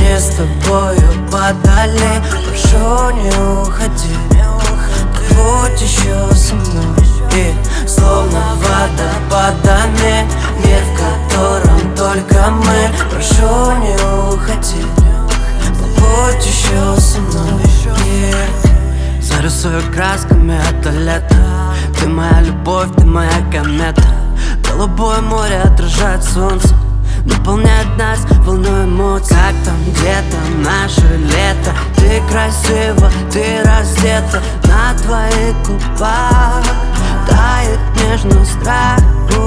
мне с тобою подали. Прошу, не уходи, будь еще со мной. И словно водопадами мир, в котором только мы. Прошу, не уходи, побудь еще со мной. Зарисую красками это лето. Ты моя любовь, ты моя комета. Голубое море отражает солнце, наполняет нас волной эмоций. Как там где-то наше лето. Ты красива, ты раздета. На твоих губах тает нежно страх.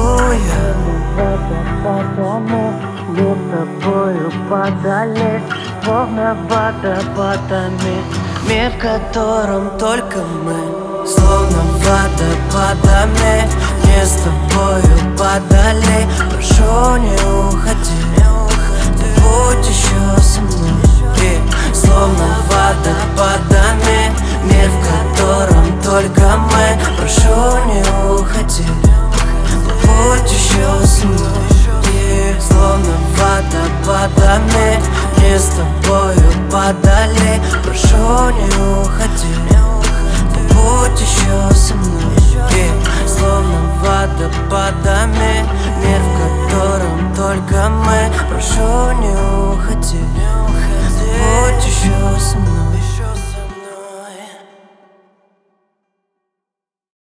Мир с тобою подали, словно водопадами. Мир, в котором только мы. Словно водопадами мне с тобою подали. Прошу, не уходи, будь еще со мной. И словно водопадами мир, в котором только мы. Прошу, не уходи, будь еще со мной. И словно водопадами мне с тобою подали. Прошу, не уходи, будь еще со мной. И словно водопадами мир, в котором только мы. Прошу,